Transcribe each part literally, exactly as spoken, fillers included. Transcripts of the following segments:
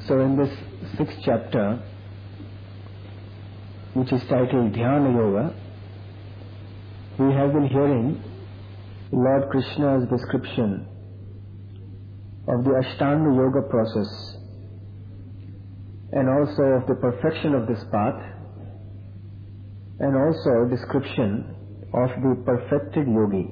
So in this sixth chapter, which is titled Dhyana Yoga, we have been hearing Lord Krishna's description of the Ashtanga Yoga process and also of the perfection of this path, and also a description of the perfected yogi.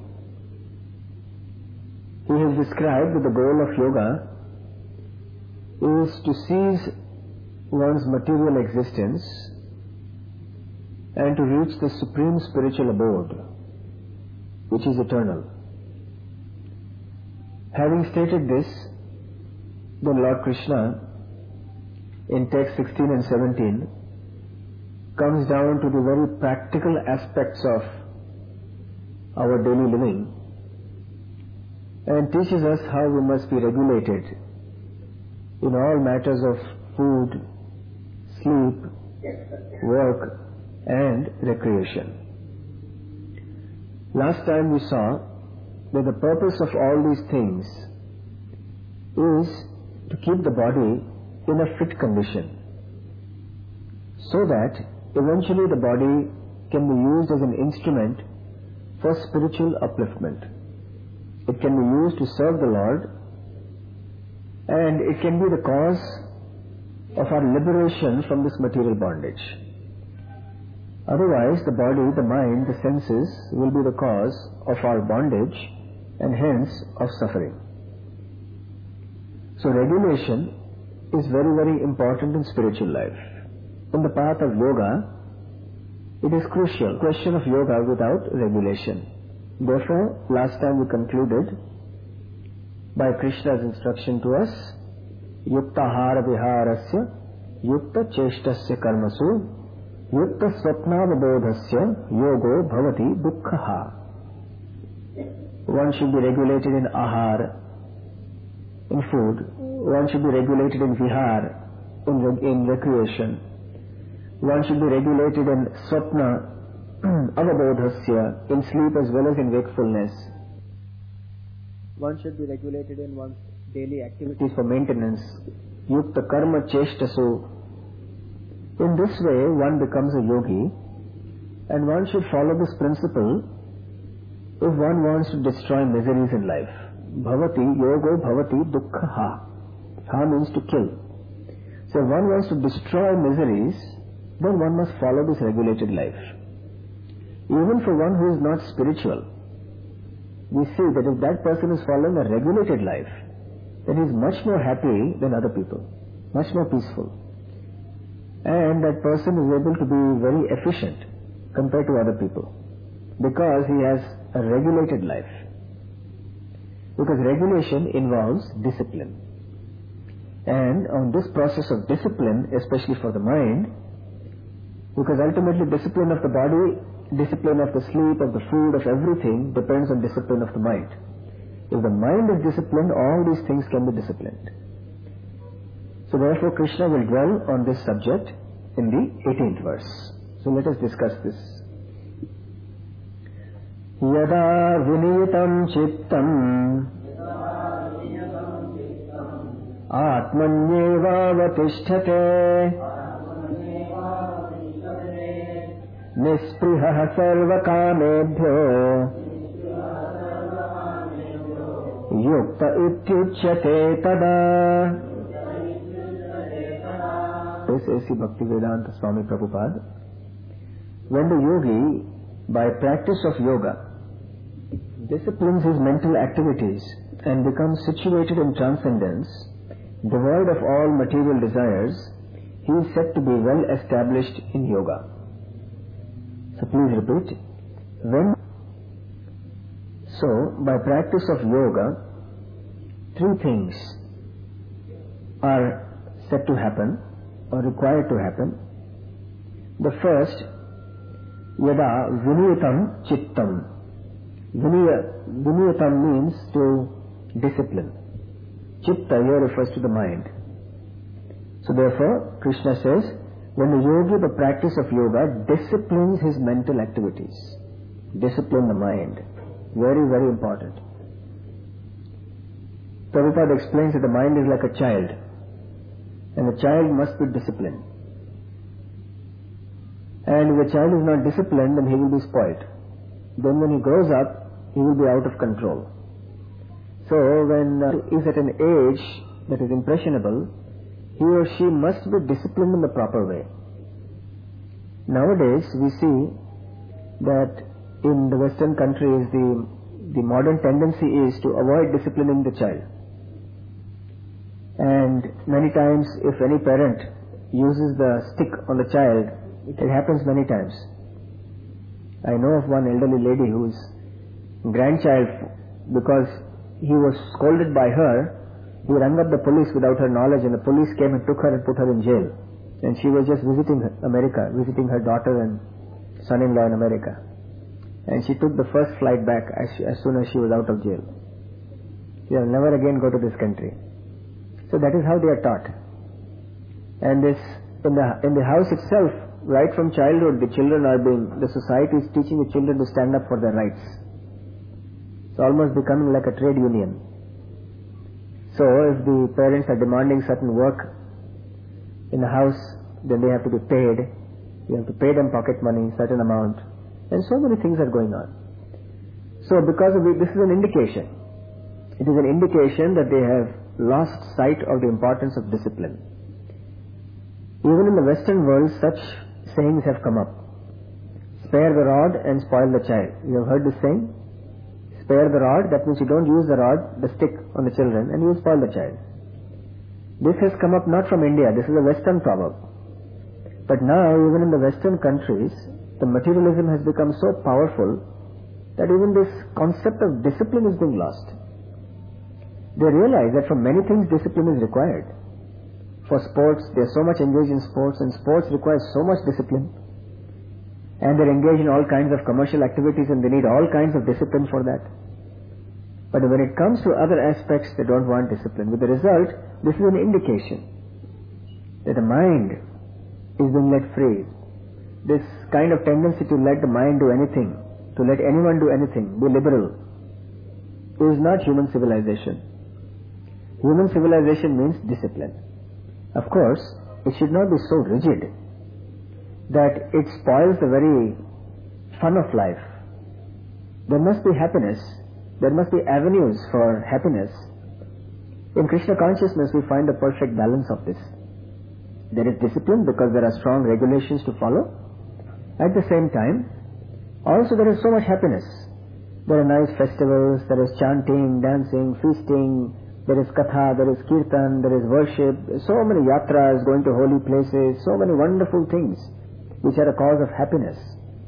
He has described that the goal of yoga is to cease one's material existence and to reach the supreme spiritual abode, which is eternal. Having stated this, then Lord Krishna, in text sixteen and seventeen, comes down to the very practical aspects of our daily living and teaches us how we must be regulated in all matters of food, sleep, work and recreation. Last time we saw that the purpose of all these things is to keep the body in a fit condition, so that eventually the body can be used as an instrument for spiritual upliftment. It can be used to serve the Lord, and it can be the cause of our liberation from this material bondage. Otherwise, the body, the mind, the senses will be the cause of our bondage and hence of suffering. So regulation is very, very important in spiritual life. In the path of yoga, it is crucial. Question of yoga without regulation. Therefore, last time we concluded by Krishna's instruction to us, Yukta hara viharasya, Yukta cheshtasya karmasu, Yukta swapnavabodhasya, Yogo bhavati dukkhaha. One should be regulated in ahar, in food. One should be regulated in vihar, in, rec- in recreation. One should be regulated in swapna, avabodhasya, in sleep as well as in wakefulness. One should be regulated in one's daily activities for maintenance. Yukta karma cheshtasu. In this way, one becomes a yogi, and one should follow this principle if one wants to destroy miseries in life. Bhavati, yogo bhavati dukkhaha. Ha means to kill. So if one wants to destroy miseries, then one must follow this regulated life. Even for one who is not spiritual, we see that if that person is following a regulated life, then he is much more happy than other people, much more peaceful. And that person is able to be very efficient compared to other people because he has a regulated life. Because regulation involves discipline. And on this process of discipline, especially for the mind, because ultimately discipline of the body, discipline of the sleep, of the food, of everything depends on discipline of the mind. If the mind is disciplined, all these things can be disciplined. So therefore Krishna will dwell on this subject in the eighteenth verse. So let us discuss this. Yada viniyatam chittam atmanyeva vatisthate nispriha sarva kamebhyo yukta ityuchyate tada. This is A C Bhaktivedanta Swami Prabhupada. When the yogi, by practice of yoga, disciplines his mental activities and becomes situated in transcendence, devoid of all material desires, he is said to be well established in yoga. So please repeat. When so, by practice of yoga, three things are said to happen or required to happen. The first, yada viniyatam chittam. Viniyatam means to discipline. Chitta here refers to the mind. So therefore, Krishna says, when the yogi, the practice of yoga, disciplines his mental activities, discipline the mind. Very, very important. Prabhupada explains that the mind is like a child, and the child must be disciplined. And if the child is not disciplined, then he will be spoilt. Then when he grows up, he will be out of control. So when uh, he is at an age that is impressionable, he or she must be disciplined in the proper way. Nowadays we see that in the Western countries the, the modern tendency is to avoid disciplining the child. And many times if any parent uses the stick on the child, it happens many times. I know of one elderly lady whose grandchild, because he was scolded by her, he rang up the police without her knowledge, and the police came and took her and put her in jail. And she was just visiting America, visiting her daughter and son-in-law in America. And she took the first flight back as, she, as soon as she was out of jail. She will never again go to this country. So that is how they are taught. And this, in the, in the house itself, right from childhood, the children are being, the society is teaching the children to stand up for their rights. It's almost becoming like a trade union. So if the parents are demanding certain work in the house, then they have to be paid. You have to pay them pocket money, certain amount. And so many things are going on. So because of it, this is an indication. It is an indication that they have lost sight of the importance of discipline. Even in the Western world, such sayings have come up. Spare the rod and spoil the child. You have heard this saying? Spare the rod, that means you don't use the rod, the stick on the children, and you spoil the child. This has come up not from India, this is a Western proverb. But now, even in the Western countries, the materialism has become so powerful that even this concept of discipline is being lost. They realize that for many things discipline is required. For sports, they are so much engaged in sports, and sports requires so much discipline. And they're engaged in all kinds of commercial activities, and they need all kinds of discipline for that. But when it comes to other aspects, they don't want discipline. With the result, this is an indication that the mind is being let free. This kind of tendency to let the mind do anything, to let anyone do anything, be liberal, is not human civilization. Human civilization means discipline. Of course, it should not be so rigid that it spoils the very fun of life. There must be happiness. There must be avenues for happiness. In Krishna consciousness, we find the perfect balance of this. There is discipline because there are strong regulations to follow. At the same time, also there is so much happiness. There are nice festivals, there is chanting, dancing, feasting, there is katha, there is kirtan, there is worship, so many yatras, going to holy places, so many wonderful things which are a cause of happiness.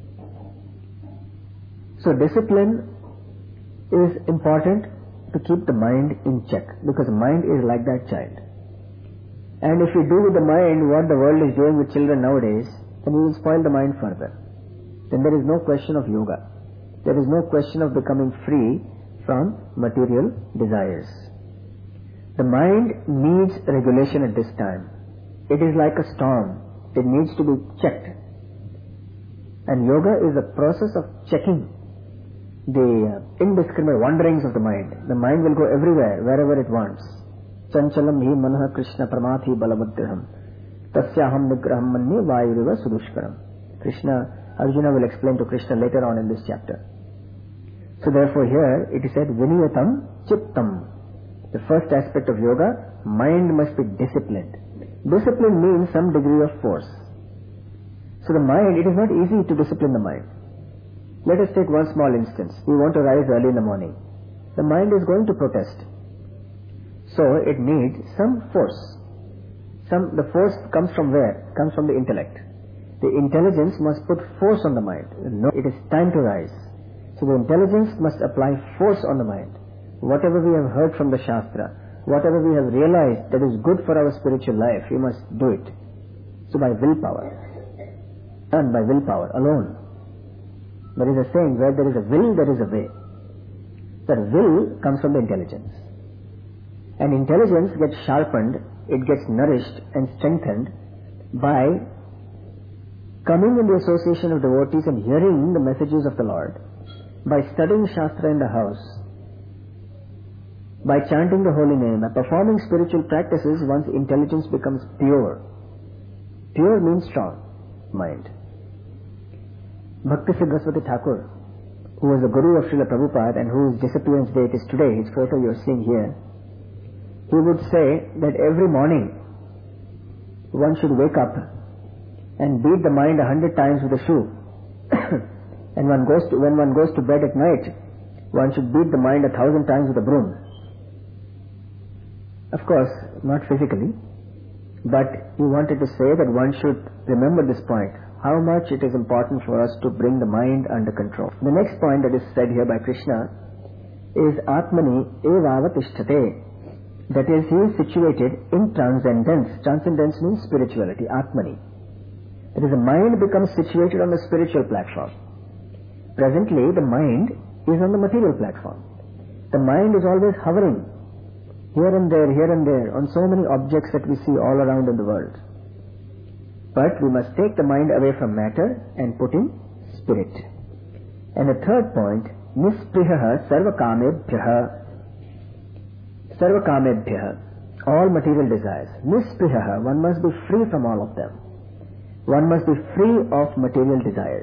So discipline is important to keep the mind in check, because the mind is like that child. And if we do with the mind what the world is doing with children nowadays, then we will spoil the mind further. Then there is no question of yoga. There is no question of becoming free from material desires. The mind needs regulation at this time. It is like a storm. It needs to be checked. And yoga is a process of checking the indiscriminate wanderings of the mind. The mind will go everywhere, wherever it wants. Chanchalam hi manah Krishna pramathi balabuddham tasyaham nigraham manye vayuriva sudushkaram. Krishna, Arjuna will explain to Krishna later on in this chapter. So therefore here it is said viniyatam chittam. The first aspect of yoga, mind must be disciplined. Discipline means some degree of force. So the mind, it is not easy to discipline the mind. Let us take one small instance. We want to rise early in the morning. The mind is going to protest. So it needs some force. Some, the force comes from where? Comes from the intellect. The intelligence must put force on the mind. No, it is time to rise. So the intelligence must apply force on the mind. Whatever we have heard from the Shastra, whatever we have realized that is good for our spiritual life, we must do it. So by willpower, and by willpower alone. There is a saying, where there is a will, there is a way. The will comes from the intelligence. And intelligence gets sharpened, it gets nourished and strengthened by coming in the association of devotees and hearing the messages of the Lord, by studying Shastra in the house, By chanting the holy name, by performing spiritual practices, one's intelligence becomes pure. Pure means strong mind. Bhakti Siddhaswati Thakur, who was the guru of Srila Prabhupada and whose disappearance date is today, his photo you are seeing here, he would say that every morning one should wake up and beat the mind a hundred times with a shoe. And one goes to, when one goes to bed at night, one should beat the mind a thousand times with a broom. Of course, not physically, but he wanted to say that one should remember this point, how much it is important for us to bring the mind under control. The next point that is said here by Krishna is Atmani evavatishthate. That is, he is situated in transcendence. Transcendence means spirituality, Atmani. That is, the mind becomes situated on the spiritual platform. Presently, the mind is on the material platform. The mind is always hovering here and there, here and there, on so many objects that we see all around in the world. But we must take the mind away from matter and put in spirit. And the third point, nisprihaha sarvakamebhyaha. Sarvakamebhyaha, all material desires. Nisprihaha, one must be free from all of them. One must be free of material desires.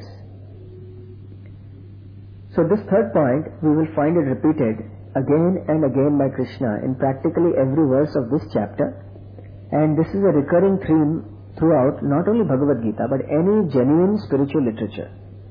So this third point, we will find it repeated again and again by Krishna in practically every verse of this chapter. And this is a recurring theme throughout not only Bhagavad Gita but any genuine spiritual literature.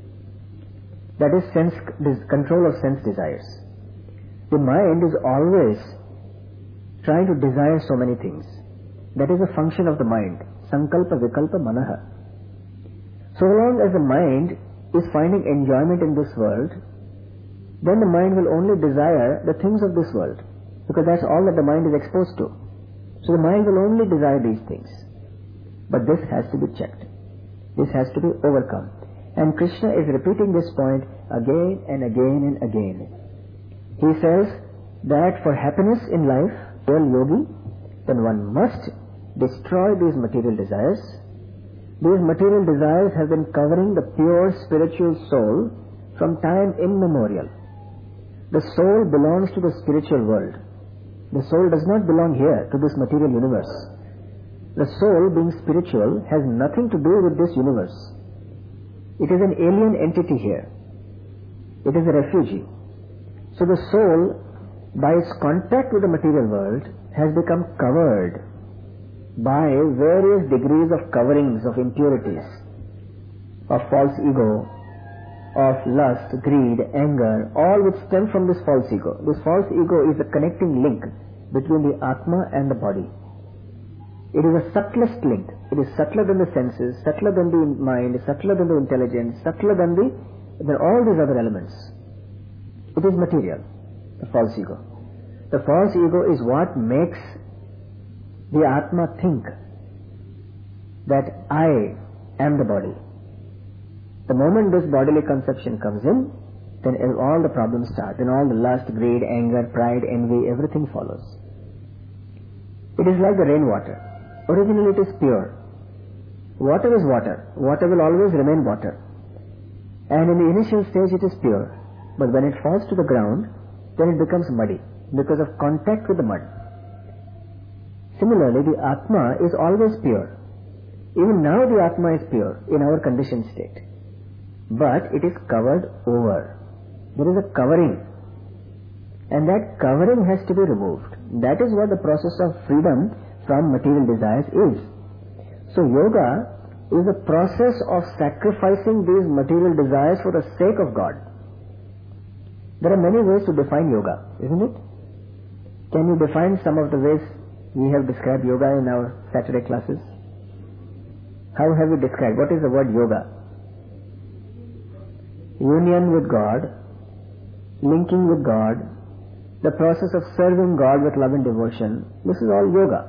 That is sense, control of sense desires. The mind is always trying to desire so many things. That is a function of the mind. Sankalpa vikalpa manaha. So long as the mind is finding enjoyment in this world, then the mind will only desire the things of this world, because that's all that the mind is exposed to. So the mind will only desire these things. But this has to be checked. This has to be overcome. And Krishna is repeating this point again and again and again. He says that for happiness in life, real yogi, then one must destroy these material desires. These material desires have been covering the pure spiritual soul from time immemorial. The soul belongs to the spiritual world. The soul does not belong here to this material universe. The soul, being spiritual, has nothing to do with this universe. It is an alien entity here. It is a refugee. So the soul, by its contact with the material world, has become covered by various degrees of coverings of impurities, of false ego, of lust, greed, anger, all which stem from this false ego. This false ego is the connecting link between the Atma and the body. It is the subtlest link. It is subtler than the senses, subtler than the mind, subtler than the intelligence, subtler than the than all these other elements. It is material, the false ego. The false ego is what makes the Atma think that I am the body. The moment this bodily conception comes in, then all the problems start. Then all the lust, greed, anger, pride, envy, everything follows. It is like the rainwater. Originally it is pure. Water is water. Water will always remain water. And in the initial stage it is pure. But when it falls to the ground, then it becomes muddy because of contact with the mud. Similarly, the Atma is always pure. Even now the Atma is pure in our conditioned state. But it is covered over. There is a covering. And that covering has to be removed. That is what the process of freedom from material desires is. So yoga is a process of sacrificing these material desires for the sake of God. There are many ways to define yoga, isn't it? Can you define some of the ways we have described yoga in our Saturday classes? How have we described? What is the word yoga? Union with God, linking with God, the process of serving God with love and devotion. This is all yoga.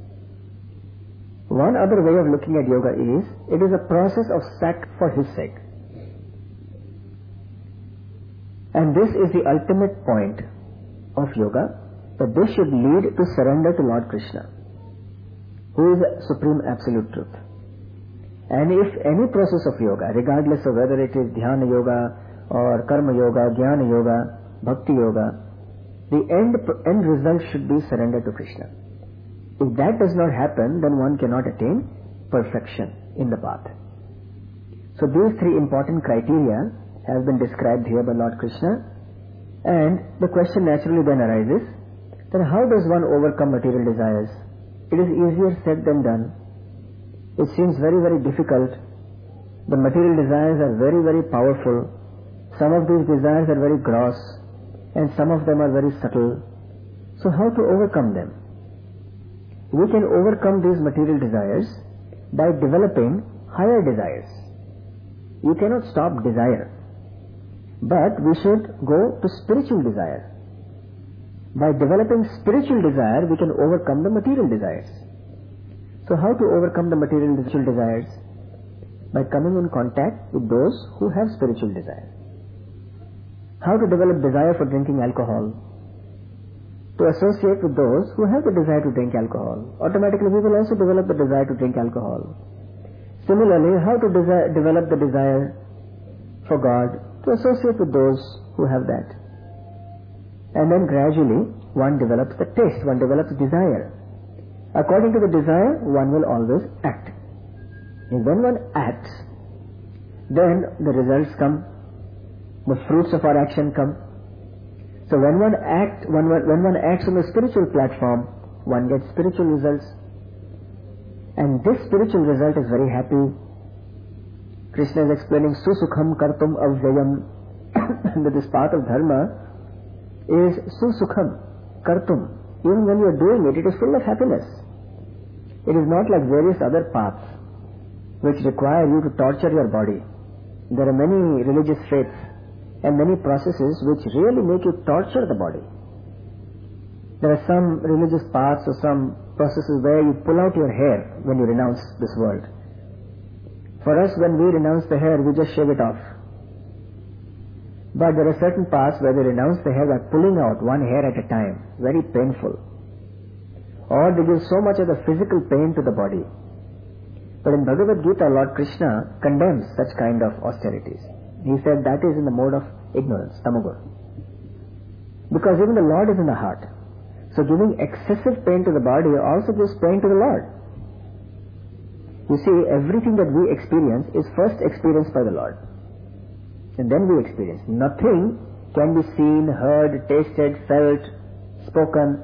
One other way of looking at yoga is, it is a process of sacrifice for His sake. And this is the ultimate point of yoga, that this should lead to surrender to Lord Krishna, who is Supreme Absolute Truth. And if any process of yoga, regardless of whether it is Dhyana Yoga or Karma Yoga, Jnana Yoga, Bhakti Yoga, the end, end result should be surrender to Krishna. If that does not happen, then one cannot attain perfection in the path. So these three important criteria have been described here by Lord Krishna, and the question naturally then arises, then how does one overcome material desires? It is easier said than done. It seems very, very difficult. The material desires are very, very powerful. Some of these desires are very gross, and some of them are very subtle. So how to overcome them? We can overcome these material desires by developing higher desires. You cannot stop desire, but we should go to spiritual desire. By developing spiritual desire, we can overcome the material desires. So how to overcome the material desires? By coming in contact with those who have spiritual desire. How to develop desire for drinking alcohol? To associate with those who have the desire to drink alcohol. Automatically we will also develop the desire to drink alcohol. Similarly, how to desire, develop the desire for God? To associate with those who have that. And then gradually one develops the taste, one develops desire. According to the desire, one will always act. And when one acts, then the results come, the fruits of our action come. So when one act, when one, when one acts on the spiritual platform, one gets spiritual results. And this spiritual result is very happy. Krishna is explaining Susukham Kartum Avyayam, that this path of dharma is Susukham Kartum. Even when you are doing it, it is full of happiness. It is not like various other paths which require you to torture your body. There are many religious faiths and many processes which really make you torture the body. There are some religious paths or some processes where you pull out your hair when you renounce this world. For us, when we renounce the hair, we just shave it off. But there are certain paths where they renounce the hair by pulling out one hair at a time, very painful. Or they give so much of the physical pain to the body. But in Bhagavad Gita, Lord Krishna condemns such kind of austerities. He said that is in the mode of ignorance, tamoguna. Because even the Lord is in the heart. So giving excessive pain to the body also gives pain to the Lord. You see, everything that we experience is first experienced by the Lord. And then we experience. Nothing can be seen, heard, tasted, felt, spoken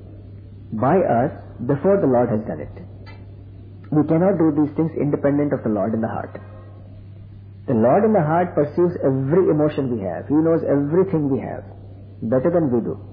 by us before the Lord has done it. We cannot do these things independent of the Lord in the heart. The Lord in the heart perceives every emotion we have. He knows everything we have better than we do.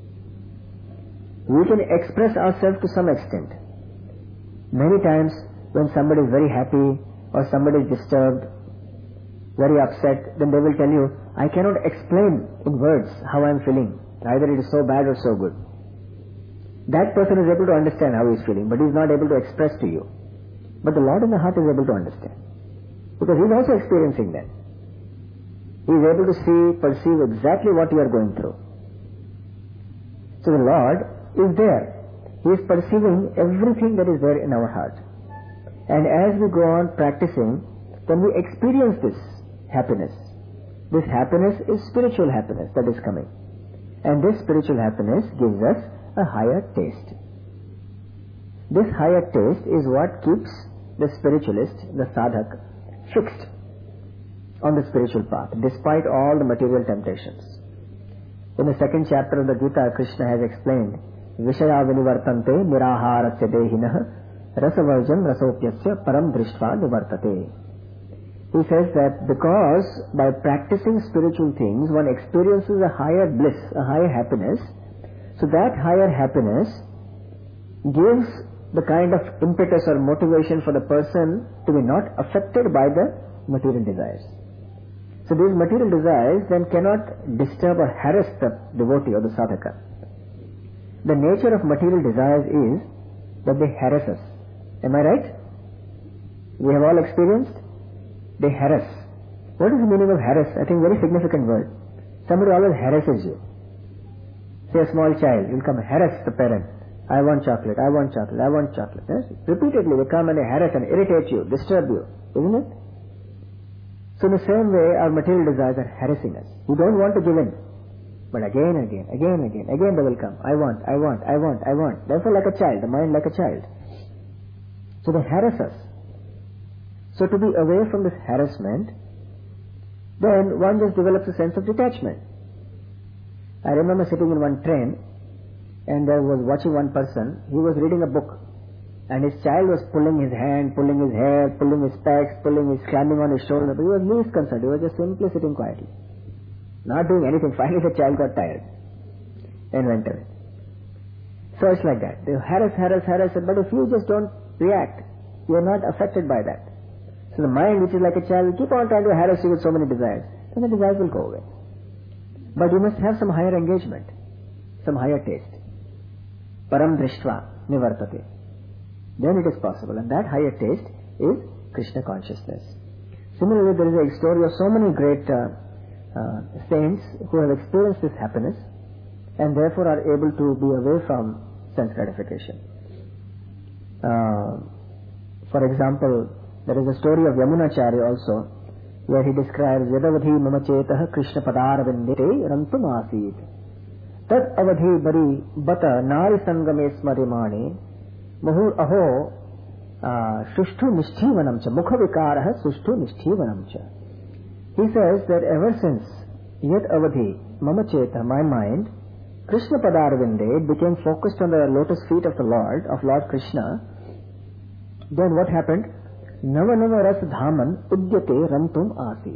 We can express ourselves to some extent. Many times when somebody is very happy or somebody is disturbed, very upset, then they will tell you, I cannot explain in words how I am feeling. Either it is so bad or so good. That person is able to understand how he is feeling, but he is not able to express to you. But the Lord in the heart is able to understand. Because he is also experiencing that. He is able to see, perceive exactly what you are going through. So the Lord is there. He is perceiving everything that is there in our heart. And as we go on practicing, then we experience this happiness. This happiness is spiritual happiness that is coming. And this spiritual happiness gives us a higher taste. This higher taste is what keeps the spiritualist, the sadhak, fixed on the spiritual path, despite all the material temptations. In the second chapter of the Gita, Krishna has explained, Vishaya vinivartante niraharasya dehinah rasavarjam rasopyasya param drishtva nivartate. He says that because by practicing spiritual things, one experiences a higher bliss, a higher happiness, so that higher happiness gives the kind of impetus or motivation for the person to be not affected by the material desires. So these material desires then cannot disturb or harass the devotee or the sadhaka. The nature of material desires is that they harass us. Am I right? We have all experienced? They harass. What is the meaning of harass? I think very significant word. Somebody always harasses you. Say a small child, will come harass the parent. I want chocolate, I want chocolate, I want chocolate. Yes? Repeatedly they come and they harass and irritate you, disturb you. Isn't it? So in the same way, our material desires are harassing us. We don't want to give in. But again, again, again, again, again they will come. I want, I want, I want, I want. Therefore like a child, the mind like a child. So they harass us. So to be away from this harassment, then one just develops a sense of detachment. I remember sitting in one train and I was watching one person. He was reading a book and his child was pulling his hand, pulling his hair, pulling his specs, pulling his, climbing on his shoulder. But he was least concerned. He was just simply sitting quietly, not doing anything. Finally the child got tired and went away. So it's like that. They harass, harass, harass, but if you just don't react, you are not affected by that. So the mind, which is like a child, will keep on trying to harass you with so many desires. Then the desires will go away. But you must have some higher engagement, some higher taste. Param drishtva nivartate. Then it is possible. And that higher taste is Krishna consciousness. Similarly, there is a story of so many great uh, uh, saints who have experienced this happiness and therefore are able to be away from sense gratification. Uh, for example, there is a story of Yamunacharya also, where he describes Yadavadhi mama chetah Krishna padarvindite rantum asit tad avadhi bari bata nari sangame smarimane mahur aho sushtu nishtivanam cha mukha vikarah sushtu nishtivanam cha. He says that ever since Yad avadhi mama chetah, my mind, Krishna padarvinde, became focused on the lotus feet of the Lord, of Lord Krishna, then what happened? Nava nava ras dhaman udyate rantum asit.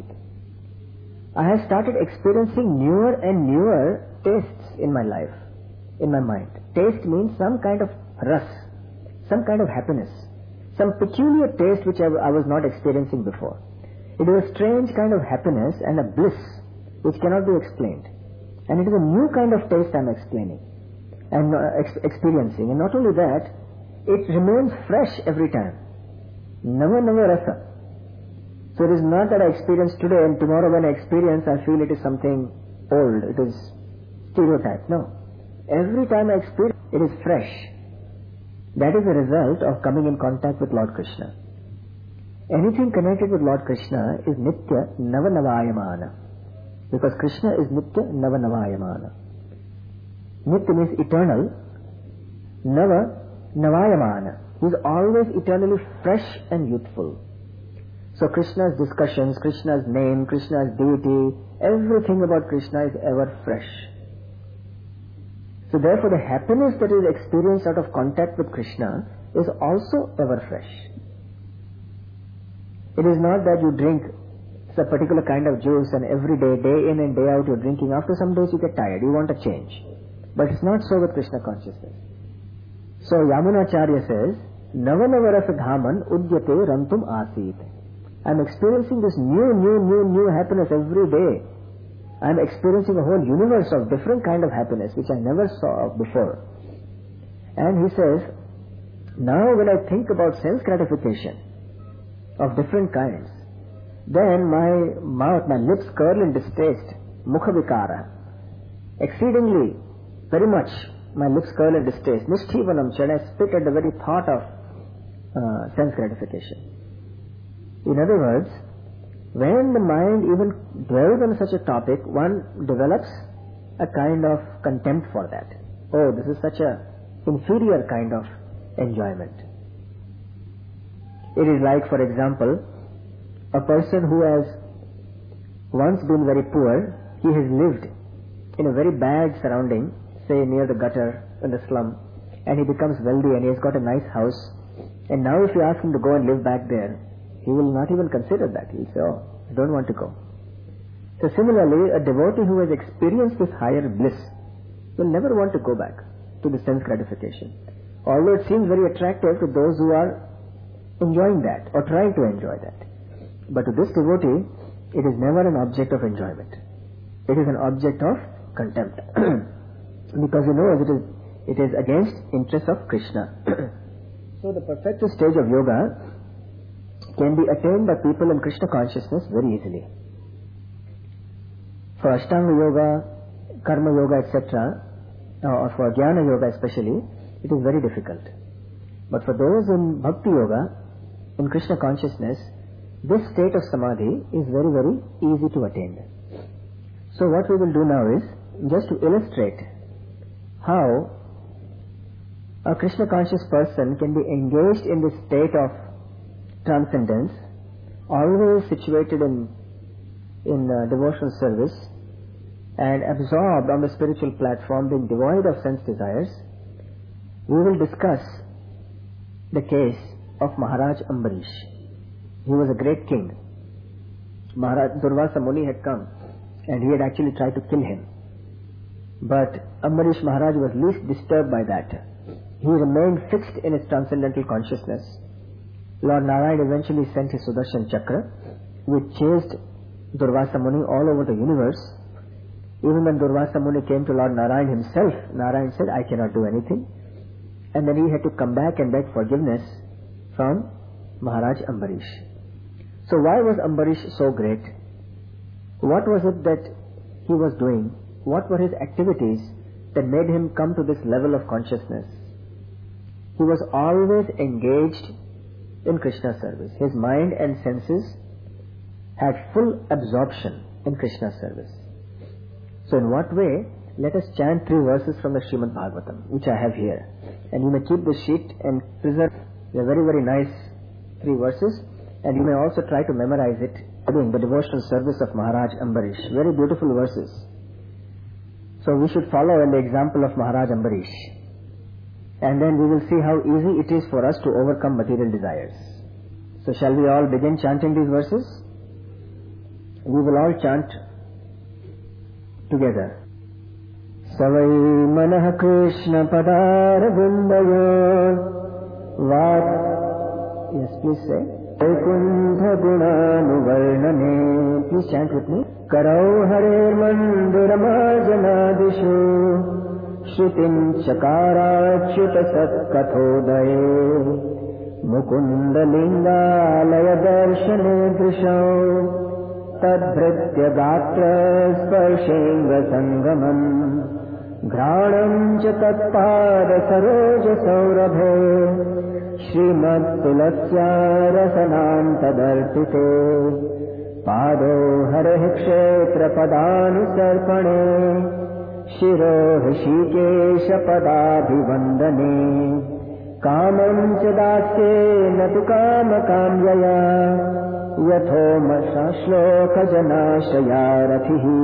I have started experiencing newer and newer tastes in my life, in my mind. Taste means some kind of ras, some kind of happiness, some peculiar taste which I, I was not experiencing before. It is a strange kind of happiness and a bliss which cannot be explained. And it is a new kind of taste I am explaining and uh, ex- experiencing. And not only that, it remains fresh every time. Nava nava rasa. So it is not that I experience today and tomorrow when I experience I feel it is something old, it is stereotype. No. Every time I experience it is fresh. That is the result of coming in contact with Lord Krishna. Anything connected with Lord Krishna is nitya nava navayamana. Because Krishna is nitya nava navayamana. Nitya means eternal. Nava navayamana. He is always eternally fresh and youthful. So Krishna's discussions, Krishna's name, Krishna's deity, everything about Krishna is ever fresh. So therefore the happiness that is experienced out of contact with Krishna is also ever fresh. It is not that you drink a particular kind of juice and every day, day in and day out you're drinking. After some days you get tired, you want a change. But it's not so with Krishna consciousness. So Yamunacharya says, Nava nava rasa dhaman udyate rantum asit. I'm experiencing this new, new, new, new happiness every day. I'm experiencing a whole universe of different kind of happiness which I never saw before. And he says, now when I think about sense gratification of different kinds, then my mouth, my lips curl in distaste, mukha vikara. Exceedingly, very much, my lips curl in distaste. Nishtivanam, and I spit at the very thought of uh, sense gratification. In other words, when the mind even dwells on such a topic, one develops a kind of contempt for that. Oh, this is such a inferior kind of enjoyment. It is like, for example, a person who has once been very poor, he has lived in a very bad surrounding, say near the gutter, in the slum, and he becomes wealthy and he has got a nice house, and now if you ask him to go and live back there, he will not even consider that. He will say, oh, I don't want to go. So similarly, a devotee who has experienced this higher bliss will never want to go back to the sense gratification. Although it seems very attractive to those who are enjoying that or trying to enjoy that. But to this devotee, it is never an object of enjoyment. It is an object of contempt. Because you know, it is, it is against interests of Krishna. So the perfected stage of yoga can be attained by people in Krishna consciousness very easily. For Ashtanga yoga, Karma yoga, et cetera, or for Jnana yoga especially, it is very difficult. But for those in Bhakti yoga, in Krishna consciousness, this state of samadhi is very, very easy to attain. So what we will do now is, just to illustrate how a Krishna conscious person can be engaged in this state of transcendence, always situated in in uh, devotional service and absorbed on the spiritual platform, being devoid of sense desires, we will discuss the case of Maharaj Ambarish. He was a great king. Maharaj Durvasa Muni had come and he had actually tried to kill him. But Ambarish Maharaj was least disturbed by that. He remained fixed in his transcendental consciousness. Lord Narayan eventually sent his Sudarshan Chakra, which chased Durvasa Muni all over the universe. Even when Durvasa Muni came to Lord Narayan himself, Narayan said, I cannot do anything. And then he had to come back and beg forgiveness from Maharaj Ambarish. So why was Ambarish so great? What was it that he was doing? What were his activities that made him come to this level of consciousness? He was always engaged in Krishna service. His mind and senses had full absorption in Krishna service. So in what way? Let us chant three verses from the Srimad Bhagavatam, which I have here. And you may keep the sheet and preserve. They are very, very nice three verses. And you may also try to memorize it doing the devotional service of Maharaj Ambarish. Very beautiful verses. So we should follow in the example of Maharaj Ambarish. And then we will see how easy it is for us to overcome material desires. So shall we all begin chanting these verses? We will all chant together. Savai manah Krishna padar vindayo vat. Yes, please say. Vaikuntha gunanuvarnane. Please chant with me. Karau hare mandiramajnadishu Shrutim chakarachyuta satkathodaye Mukunda lingalaya darshane drishau Tadbhritya gatra sparshenga sangamam Ghranam cha tatpada saroja saurabhe Srimad tulasya rasanam tadarpite Pado hare kshetra padanusarpane Shiro Hrishikesha padabhivandane Kamam cha dasye natu kama kamyaya Yathoma shashloka janashaya rathihi.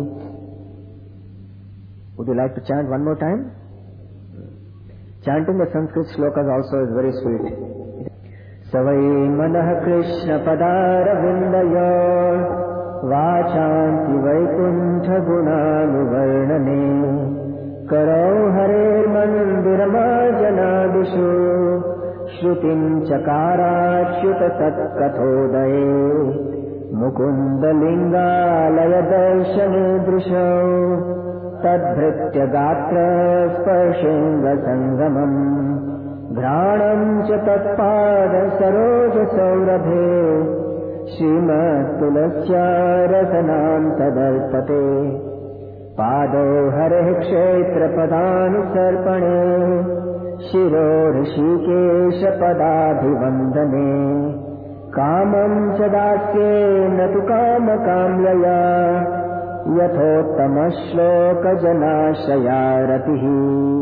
Would you like to chant one more time? Chanting the Sanskrit shlokas also is very sweet. Savai manah Krishna padara vindayo Vachanti vaikuntha gunanuvarnane Karau hare mandiramajnadishu Shrutim chakarachyuta satkathodaye Mukunda lingalaya darshane drishau Tadbhritya gatra sparshenga sangamam Ghranam cha tatpada saroja saurabhe Srimad tulasya rasanam tadarpate Pado hare kshetra padanusarpane Shiro Hrishikesha padabhivandane Kamam cha dasye natu kama kamyaya Yathottama shloka janashaya ratihi.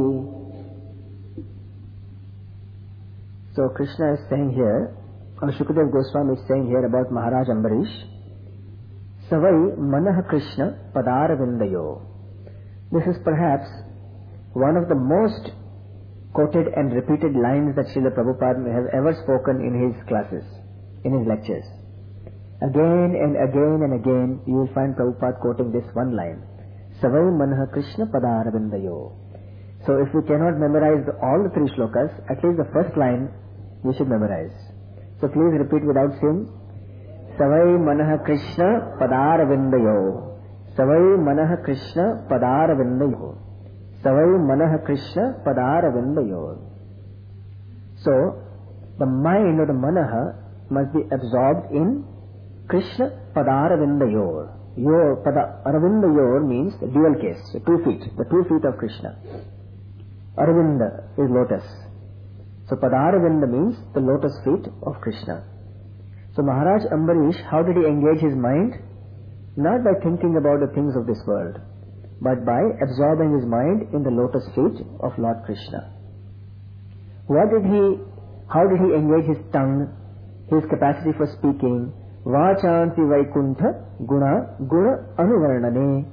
So Krishna is saying here, or Shukadeva Goswami is saying here about Maharaj Ambarish, Savai manah Krishna padaravindayo. This is perhaps one of the most quoted and repeated lines that Srila Prabhupada may have ever spoken in his classes, in his lectures. Again and again and again you will find Prabhupada quoting this one line, Savai manah Krishna padaravindayo. So if we cannot memorize the, all the three shlokas, at least the first line we should memorize. So please repeat without saying, Savai manah Krishna padaravindayo. Savai manah Krishna padaravindayo. Savai manah Krishna padaravindayo. So, the mind or the manaha must be absorbed in Krishna padaravindayor. Yor, pada, aravindayor means the dual case, the two feet, the two feet of Krishna. Aravinda is lotus. So padaravinda means the lotus feet of Krishna. So Maharaj Ambarish, how did he engage his mind? Not by thinking about the things of this world, but by absorbing his mind in the lotus feet of Lord Krishna. What did he, how did he engage his tongue, his capacity for speaking? Vachanti Vaikuntha Guna Guna Anuvarnane.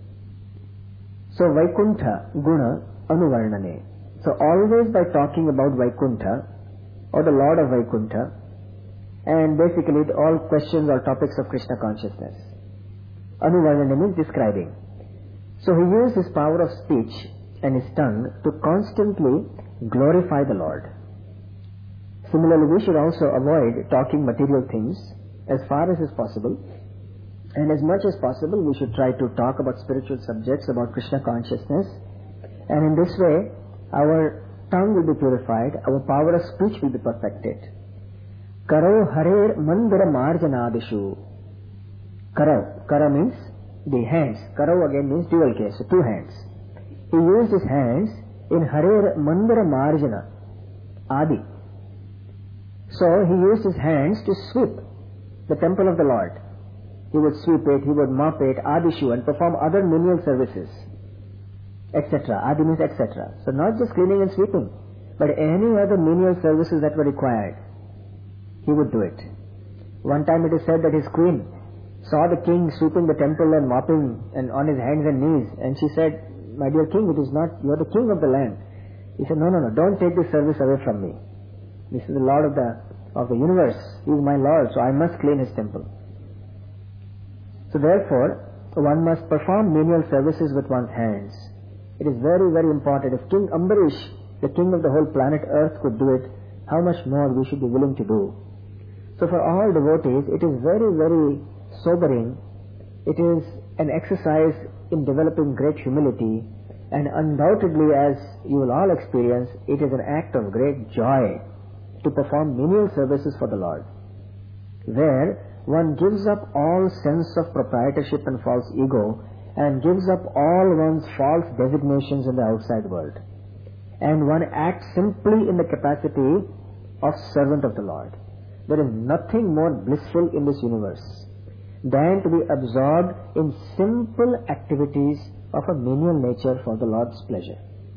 So Vaikuntha Guna Anuvarnane. So always by talking about Vaikuntha or the Lord of Vaikuntha, and basically all questions or topics of Krishna consciousness. Anuvarnane means describing. So he used his power of speech and his tongue to constantly glorify the Lord. Similarly, we should also avoid talking material things as far as is possible, and as much as possible we should try to talk about spiritual subjects, about Krishna consciousness, and in this way our tongue will be purified, our power of speech will be perfected. Karo harer mandara marjanadishu. Karo, kara means the hands. Karo again means dual case, so two hands. He used his hands in harer mandara marjana, adi. So he used his hands to sweep the temple of the Lord. He would sweep it, he would mop it, adishu, and perform other menial services, et cetera. Adi means et cetera. So not just cleaning and sweeping, but any other menial services that were required, he would do it. One time it is said that his queen saw the king sweeping the temple and mopping and on his hands and knees, and she said, "My dear king, it is not, you are the king of the land." He said, "No, no, no, don't take this service away from me. This is the Lord of the of the universe. He is my Lord, so I must clean his temple." So therefore, one must perform menial services with one's hands. It is very, very important. If King Ambarish, the king of the whole planet Earth, could do it, how much more we should be willing to do. So for all devotees, it is very, very sobering. It is an exercise in developing great humility, and undoubtedly, as you will all experience, it is an act of great joy to perform menial services for the Lord, where one gives up all sense of proprietorship and false ego, and gives up all one's false designations in the outside world, and one acts simply in the capacity of servant of the Lord. There is nothing more blissful in this universe than to be absorbed in simple activities of a menial nature for the Lord's pleasure.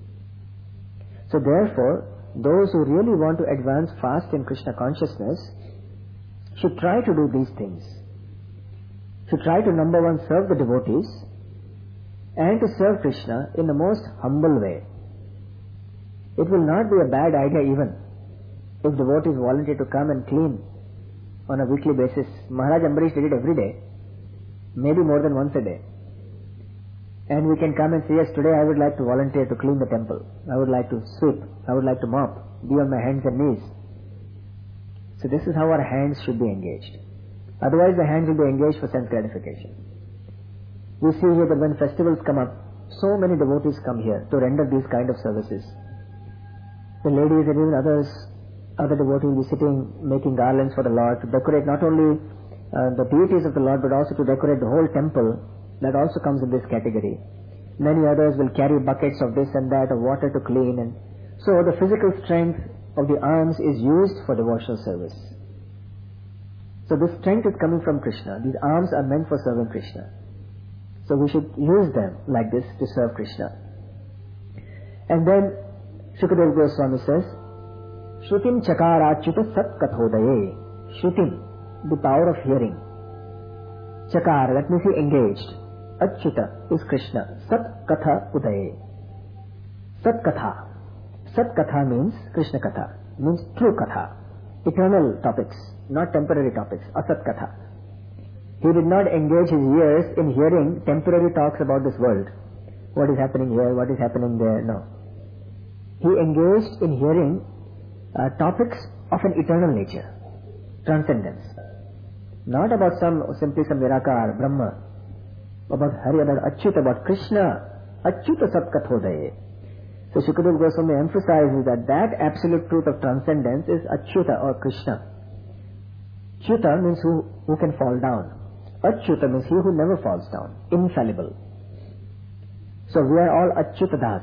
So therefore, those who really want to advance fast in Krishna consciousness should try to do these things. Should try to, number one, serve the devotees, and to serve Krishna in the most humble way. It will not be a bad idea even if devotees volunteer to come and clean on a weekly basis. Maharaj Ambarish did it every day, maybe more than once a day. And we can come and say, yes, today I would like to volunteer to clean the temple. I would like to sweep. I would like to mop. Be on my hands and knees. So this is how our hands should be engaged. Otherwise the hands will be engaged for sense gratification. We see here that when festivals come up, so many devotees come here to render these kind of services. The ladies and even others, other devotees will be sitting making garlands for the Lord to decorate not only uh, the deities of the Lord, but also to decorate the whole temple. That also comes in this category. Many others will carry buckets of this and that, of water to clean, and so the physical strength of the arms is used for devotional service. So this strength is coming from Krishna. These arms are meant for serving Krishna. So we should use them like this to serve Krishna. And then Shukadeva Goswami says, Shrutim chakarachyuta sat kathodaye. Shrutim, the power of hearing. Chakara, that means he engaged. Achyuta is Krishna. Sat katha udaye. Sat katha. Sat katha means Krishna katha. Means true katha. Eternal topics, not temporary topics. Asat katha. He did not engage his ears in hearing temporary talks about this world. What is happening here, what is happening there, no. He engaged in hearing uh, topics of an eternal nature. Transcendence. Not about some, simply some Nirakar, Brahma. About Hari, about Achyuta, about Krishna. Achyuta Sat Kathodaye. So Shukadeva Goswami emphasizes that that absolute truth of transcendence is Achyuta or Krishna. Achyuta means who, who can fall down. Achyuta means he who never falls down. Infallible. So we are all Achyuta Das.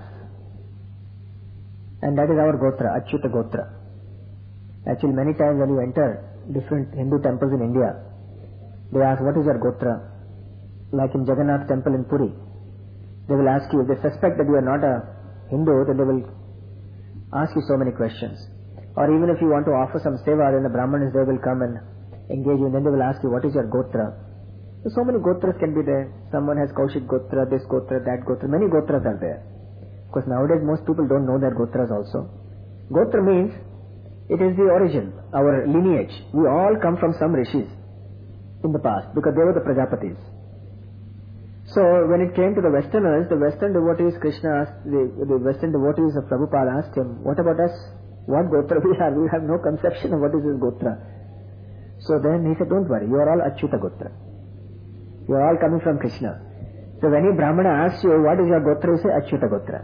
And that is our Gotra, Achyuta Gotra. Actually many times when you enter different Hindu temples in India, they ask, what is your Gotra? Like in Jagannath temple in Puri. They will ask you, if they suspect that you are not a Hindu, then they will ask you so many questions. Or even if you want to offer some seva, then the Brahmanas, they will come and engage you, and then they will ask you, what is your gotra? So, so many gotras can be there. Someone has Kaushik gotra, this gotra, that gotra. Many gotras are there. Because nowadays most people don't know their gotras also. Gotra means, it is the origin, our lineage. We all come from some rishis in the past, because they were the Prajapatis. So, when it came to the Westerners, the Western devotees, Krishna asked, the, the Western devotees of Prabhupada asked him, what about us? What gotra we have? We have no conception of what is this gotra. So then he said, don't worry, you are all Achyuta gotra. You are all coming from Krishna. So when any Brahmana asks you, what is your gotra? You say, Achyuta gotra.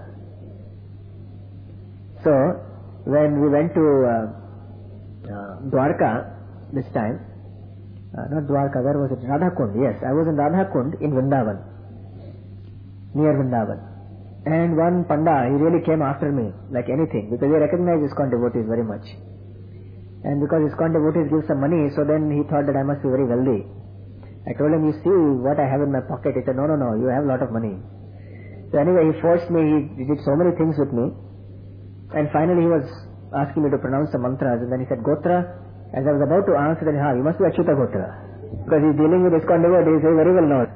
So, when we went to uh, uh, Dwarka this time, uh, not Dwarka, where was it? Radhakund, yes. I was in Radhakund in Vrindavan, near Vrindavan. And one Panda, he really came after me like anything, because he recognized ISKCON devotees very much. And because ISKCON devotees give some money, so then he thought that I must be very wealthy. I told him, you see what I have in my pocket. He said, no, no, no, you have a lot of money. So anyway, he forced me, he did so many things with me. And finally he was asking me to pronounce the mantras, and then he said, Gotra. As I was about to answer, then, ha, you must be Achyuta Gotra. Because he's dealing with ISKCON devotees, he very well knows.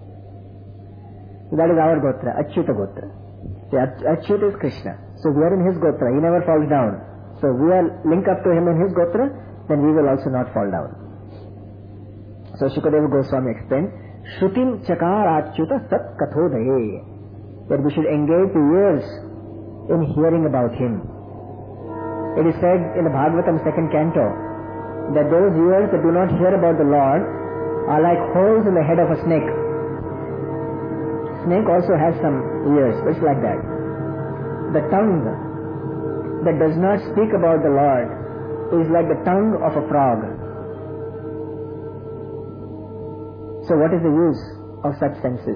So that is our Gotra, Achyuta Gotra. So Achyuta is Krishna. So we are in his Gotra, he never falls down. So we are linked up to him in his Gotra, then we will also not fall down. So Shukadeva Goswami explained, Shrutim Chakar Achyuta Sat Kathodhaye, that we should engage the ears in hearing about him. It is said in the Bhagavatam second canto that those ears that do not hear about the Lord are like holes in the head of a snake. Snake also has some ears, just like that. The tongue that does not speak about the Lord is like the tongue of a frog. So what is the use of such senses?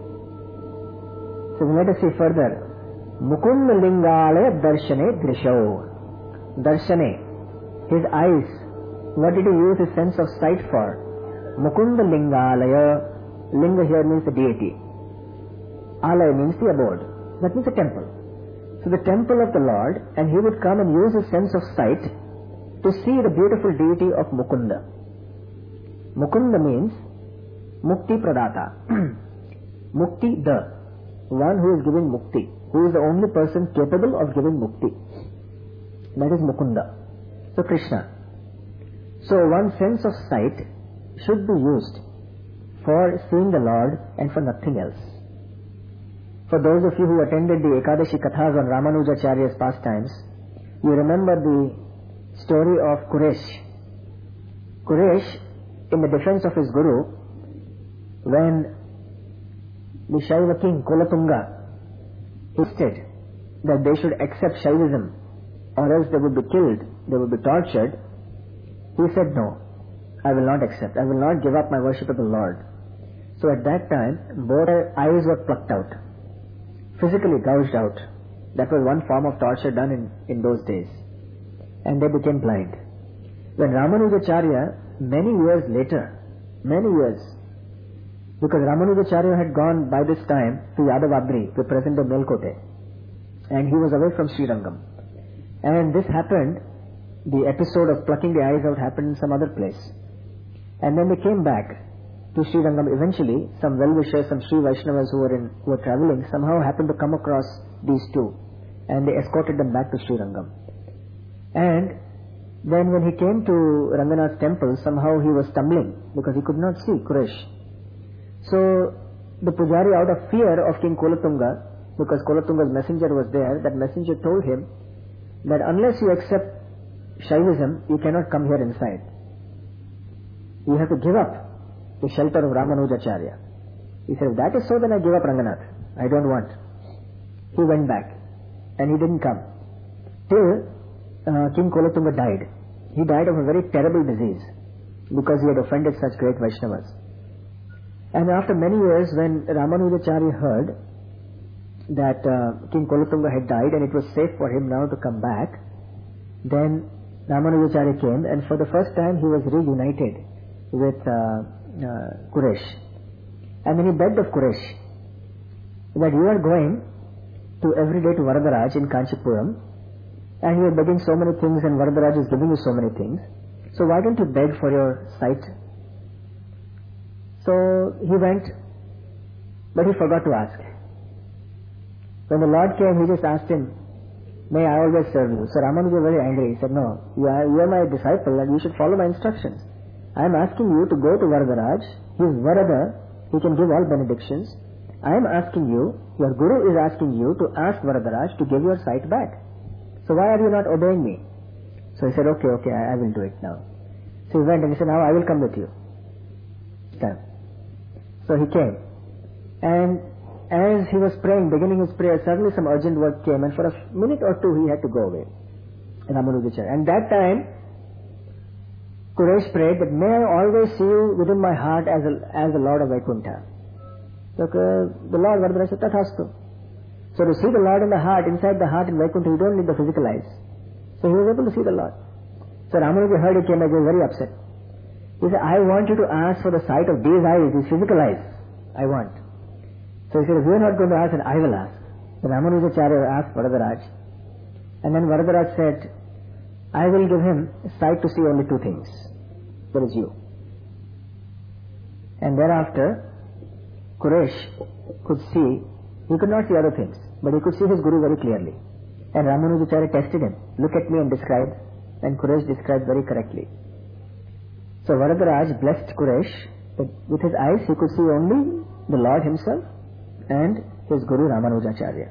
So let us see further. Mukunda Lingale Darshane Drisho. Darshane, his eyes, what did he use his sense of sight for? Mukunda Lingalaya. Linga here means the deity. Alaya means the abode. That means a temple. So the temple of the Lord, and he would come and use his sense of sight to see the beautiful deity of Mukunda. Mukunda means Mukti Pradata. Mukti, the one who is giving Mukti, who is the only person capable of giving Mukti. That is Mukunda. So Krishna. So one sense of sight should be used for seeing the Lord and for nothing else. For those of you who attended the Ekadashi Kathas on Ramanujacharya's pastimes, you remember the story of Kuresh. Kuresh, in the defense of his guru, when the Shaiva king Kolatunga insisted that they should accept Shaivism or else they would be killed, they would be tortured, he said, no, I will not accept, I will not give up my worship of the Lord. So at that time, both their eyes were plucked out, physically gouged out. That was one form of torture done in, in those days. And they became blind. When Ramanujacharya, many years later, many years, because Ramanujacharya had gone by this time to Yadavadri, the present day Melkote, and he was away from Srirangam. And this happened, the episode of plucking the eyes out happened in some other place. And then they came back to Srirangam. Eventually, some well-wishers, some Sri Vaishnavas who were, in, who were travelling, somehow happened to come across these two. And they escorted them back to Srirangam. And then when he came to Ranganath's temple, somehow he was stumbling because he could not see Kuresh. So the Pujari, out of fear of King Kolatunga, because Kolatunga's messenger was there, that messenger told him that unless you accept Shaivism, you cannot come here inside. You have to give up the shelter of Ramanujacharya. He said, if that is so, then I give up Ranganath. I don't want. He went back and he didn't come till uh, King Kolatunga died. He died of a very terrible disease because he had offended such great Vaishnavas. And after many years, when Ramanujacharya heard that uh, King Kolatunga had died and it was safe for him now to come back, then Ramanujacharya came, and for the first time he was reunited with uh, uh, Kuresh. And then he begged of Kuresh that you are going to every day to Varadaraj in Kanchipuram, and you are begging so many things and Varadaraj is giving you so many things. So why don't you beg for your sight? So he went, but he forgot to ask. When the Lord came, he just asked him, may I always serve you? So Ramanuja was very angry. He said, no, you are, you are my disciple and you should follow my instructions. I am asking you to go to Varadaraj. He is Varada. He can give all benedictions. I am asking you, your Guru is asking you to ask Varadaraj to give your sight back. So why are you not obeying me? So he said, okay, okay, I, I will do it now. So he went and he said, now I will come with you. So he came. And as he was praying, beginning his prayer, suddenly some urgent work came, and for a minute or two he had to go away. Ramanujacharya. And that time, Quresh prayed that, may I always see you within my heart as, a, as the Lord of Vaikuntha. So uh, the Lord Varadaraj said, Tathastu. So to see the Lord in the heart, inside the heart in Vaikuntha, you don't need the physical eyes. So he was able to see the Lord. So Ramanuja heard he came and he was very upset. He said, I want you to ask for the sight of these eyes, these physical eyes. I want. So he said, if you are not going to ask, then I will ask. So Ramanujacharya asked Varadaraj. And then Varadaraj said, I will give him sight to see only two things. That is you. And thereafter, Quresh could see, he could not see other things, but he could see his Guru very clearly. And Ramanujacharya tested him. Look at me and describe. And Quresh described very correctly. So Varadaraj blessed Quresh that with his eyes he could see only the Lord himself and his Guru Ramanujacharya.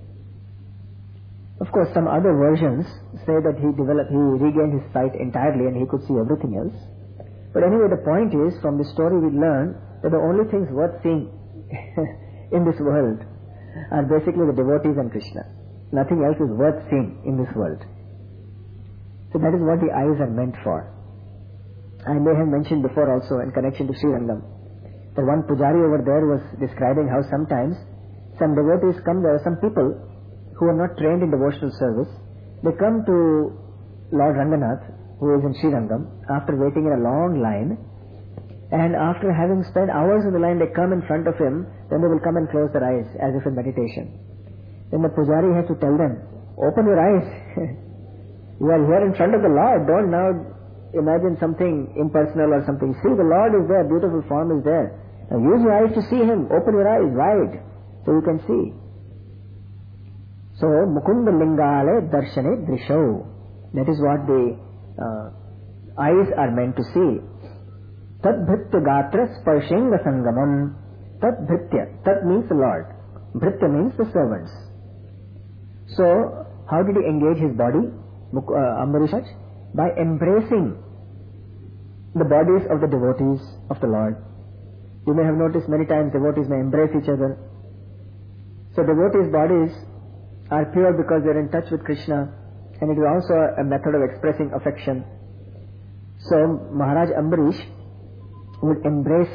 Of course, some other versions say that he developed, he regained his sight entirely and he could see everything else. But anyway, the point is, from this story we learn that the only things worth seeing in this world are basically the devotees and Krishna. Nothing else is worth seeing in this world. So that is what the eyes are meant for. I may have mentioned before also in connection to Srirangam that one pujari over there was describing how sometimes some devotees come there, some people who are not trained in devotional service, they come to Lord Ranganath, who is in Srirangam, after waiting in a long line, and after having spent hours in the line, they come in front of him, then they will come and close their eyes as if in meditation. Then the pujari has to tell them, open your eyes. You are here in front of the Lord, don't now imagine something impersonal or something. See, the Lord is there, beautiful form is there. Now use your eyes to see Him. Open your eyes wide so you can see. So, Mukunda Lingale Darshane Drisho. That is what the uh, eyes are meant to see. Tat Bhritya Gatra Sparshenga Sangamam. Tat Bhritya. Tat means the Lord. Bhritya means the servants. So, how did he engage his body? Uh, Ambarishaj? By embracing the bodies of the devotees of the Lord. You may have noticed many times devotees may embrace each other. So devotees' bodies are pure because they are in touch with Krishna, and it is also a method of expressing affection. So Maharaj Ambarish would embrace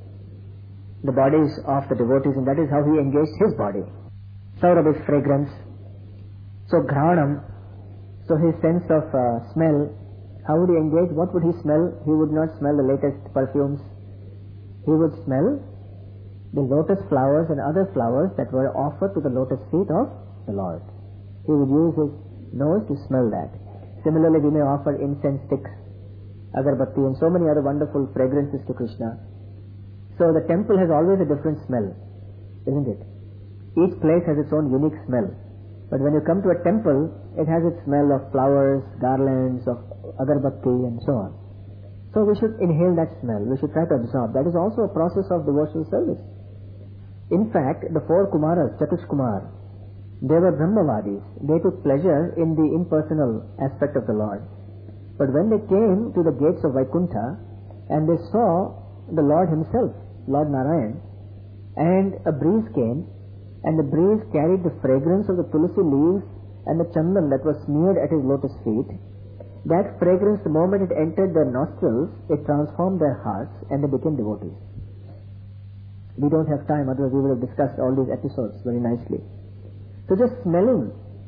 the bodies of the devotees, and that is how he engaged his body. Saurabh is fragrance. So Ghranam, so his sense of uh, smell, how would he engage? What would he smell? He would not smell the latest perfumes. He would smell the lotus flowers and other flowers that were offered to the lotus feet of the Lord. He would use his nose to smell that. Similarly, we may offer incense sticks, agarbatti, and so many other wonderful fragrances to Krishna. So the temple has always a different smell, isn't it? Each place has its own unique smell. But when you come to a temple, it has its smell of flowers, garlands, of agarbatti, and so on. So we should inhale that smell. We should try to absorb. That is also a process of devotional service. In fact, the four Kumaras, Chatush Kumar, they were Brahmavadis. They took pleasure in the impersonal aspect of the Lord. But when they came to the gates of Vaikuntha and they saw the Lord himself, Lord Narayan, and a breeze came, and the breeze carried the fragrance of the tulsi leaves and the chandan that was smeared at his lotus feet, that fragrance, the moment it entered their nostrils, it transformed their hearts and they became devotees. We don't have time, otherwise we would have discussed all these episodes very nicely. So just smelling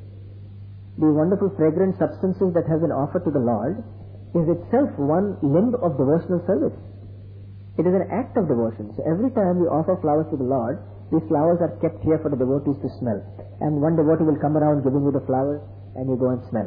the wonderful fragrant substances that have been offered to the Lord is itself one limb of devotional service. It is an act of devotion. So every time we offer flowers to the Lord, these flowers are kept here for the devotees to smell. And one devotee will come around giving you the flowers and you go and smell.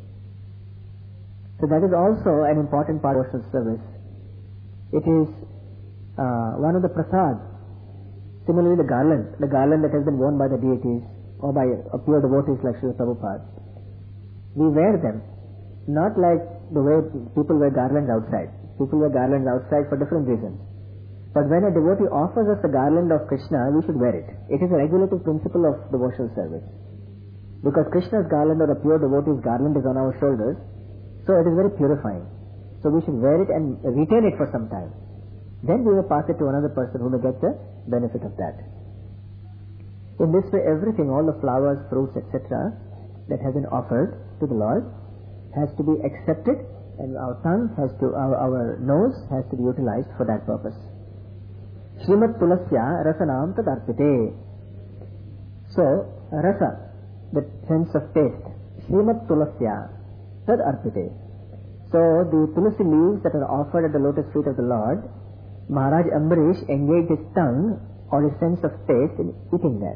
So that is also an important part of devotional service. It is uh, one of the prasad. Similarly, the garland, the garland that has been worn by the deities or by uh, pure devotees like Srila Prabhupada. We wear them, not like the way people wear garlands outside. People wear garlands outside for different reasons. But when a devotee offers us the garland of Krishna, we should wear it. It is a regulative principle of devotional service. Because Krishna's garland or a pure devotee's garland is on our shoulders, so it is very purifying. So we should wear it and retain it for some time. Then we will pass it to another person who may get the benefit of that. In this way, everything, all the flowers, fruits, et cetera, that has been offered to the Lord has to be accepted, and our tongue has to, our, our nose has to be utilized for that purpose. Srimad Tulasya Rasanam Tad Arpite. So, rasa, the sense of taste. Srimad Tulasya Tad Arpite. So, the tulsi leaves that are offered at the lotus feet of the Lord, Maharaj Ambarish engaged his tongue or his sense of taste in eating that.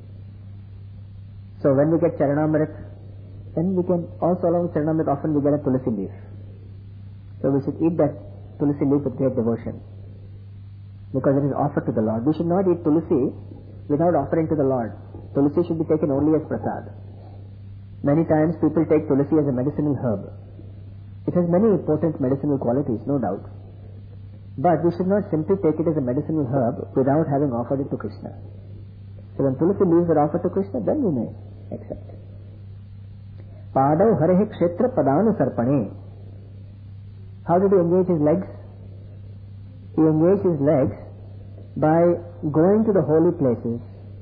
So, when we get Charanamrit, then we can also, along with Charanamrit, often we get a tulsi leaf. So, we should eat that tulsi leaf with great devotion, because it is offered to the Lord. We should not eat tulsi without offering to the Lord. Tulsi should be taken only as prasad. Many times people take tulsi as a medicinal herb. It has many important medicinal qualities, no doubt. But we should not simply take it as a medicinal herb without having offered it to Krishna. So when tulsi leaves are offered to Krishna, then we may accept. Padav harehe kshetra padanu sarpane. How did he engage his legs? He engaged his legs by going to the holy places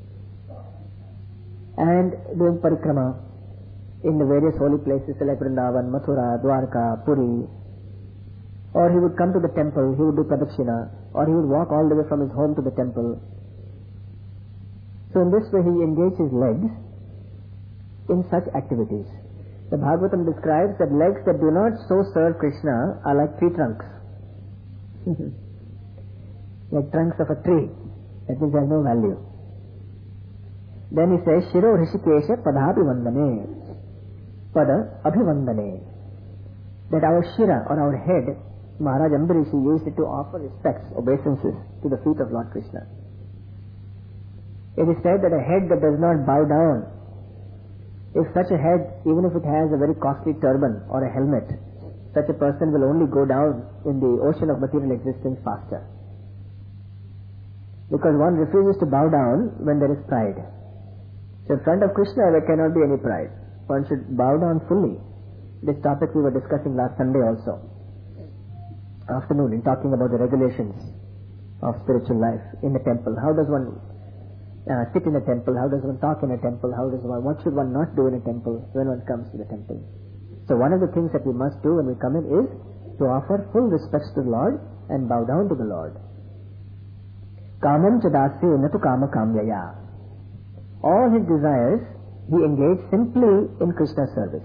and doing parikrama in the various holy places like Vrindavan, Mathura, Dwarka, Puri. Or he would come to the temple, he would do pradakshina, or he would walk all the way from his home to the temple. So in this way he engaged his legs in such activities. The Bhagavatam describes that legs that do not so serve Krishna are like tree trunks. Like trunks of a tree. That means they have no value. Then he says, Shiro Rishikesha Padhapi Vandane. Pada Abhivandane. That our Shira or our head, Maharaj Ambarishi used it to offer respects, obeisances to the feet of Lord Krishna. It is said that a head that does not bow down, if such a head, even if it has a very costly turban or a helmet, such a person will only go down in the ocean of material existence faster. Because one refuses to bow down when there is pride. So in front of Krishna there cannot be any pride. One should bow down fully. This topic we were discussing last Sunday also, afternoon, in talking about the regulations of spiritual life in the temple. How does one uh, sit in a temple? How does one talk in a temple? How does one? What should one not do in a temple when one comes to the temple? So one of the things that we must do when we come in is to offer full respects to the Lord and bow down to the Lord. Kamam chadasya natu kama kamyaya. All his desires he engaged simply in Krishna's service.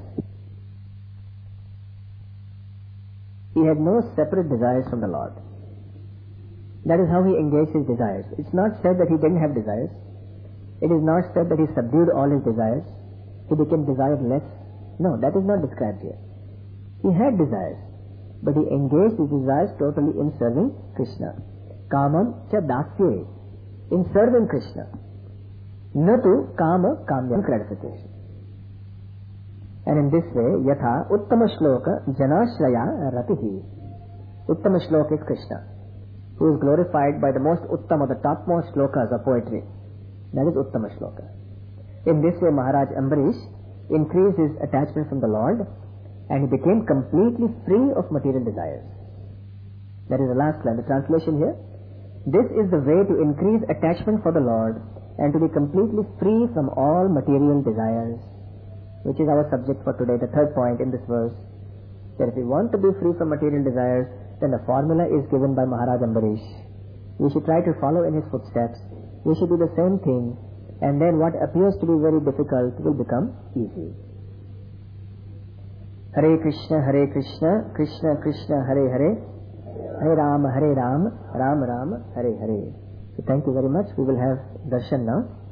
He had no separate desires from the Lord. That is how he engaged his desires. It's not said that he didn't have desires. It is not said that he subdued all his desires. He became desireless. No, that is not described here. He had desires, but he engaged his desires totally in serving Krishna. Kamam cha dasye, in serving Krishna. Natu kama kamya, gratification. And in this way, yatha uttama shloka janashraya ratihi. Uttama shloka is Krishna, who is glorified by the most uttama, the topmost shlokas of poetry. That is uttama shloka. In this way, Maharaj Ambarish increased his attachment from the Lord, and he became completely free of material desires. That is the last line, the translation here. This is the way to increase attachment for the Lord and to be completely free from all material desires, which is our subject for today, the third point in this verse. That if we want to be free from material desires, then the formula is given by Maharaj Ambarish. We should try to follow in his footsteps. We should do the same thing, and then what appears to be very difficult will become easy. Hare Krishna, Hare Krishna, Krishna Krishna, Hare Hare, Hare Ram, Hare Ram, Ram Ram, Hare Hare. So thank you very much. We will have darshan now.